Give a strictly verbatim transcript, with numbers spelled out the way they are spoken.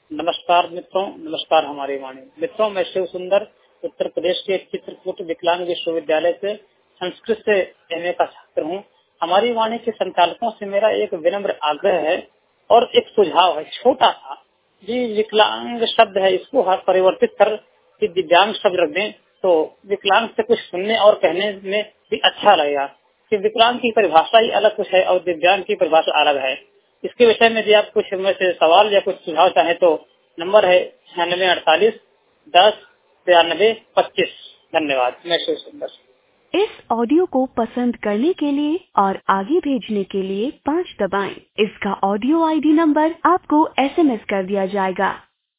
नमस्कार मित्रों, नमस्कार हमारी वाणी मित्रों। मैं शिव सुंदर उत्तर प्रदेश के चित्रकूट विकलांग विश्वविद्यालय से संस्कृत से एमए का छात्र हूँ। हमारी वाणी के संचालकों से मेरा एक विनम्र आग्रह है और एक सुझाव है, छोटा सा। जी, विकलांग शब्द है, इसको हर परिवर्तित कर कि दिव्यांग शब्द रख दें तो विकलांग से कुछ सुनने और कहने में भी अच्छा लगेगा। कि विकलांग की परिभाषा ही अलग कुछ है और दिव्यांग की परिभाषा अलग है। इसके विषय में यदि आप कुछ मुझसे सवाल या कुछ सुझाव चाहें तो नंबर है छियानवे अड़तालीस दस तिरानवे पच्चीस। धन्यवाद। मैं शिव सुंदर। इस ऑडियो को पसंद करने के लिए और आगे भेजने के लिए पाँच दबाएं। इसका ऑडियो आईडी नंबर आपको एसएमएस कर दिया जाएगा।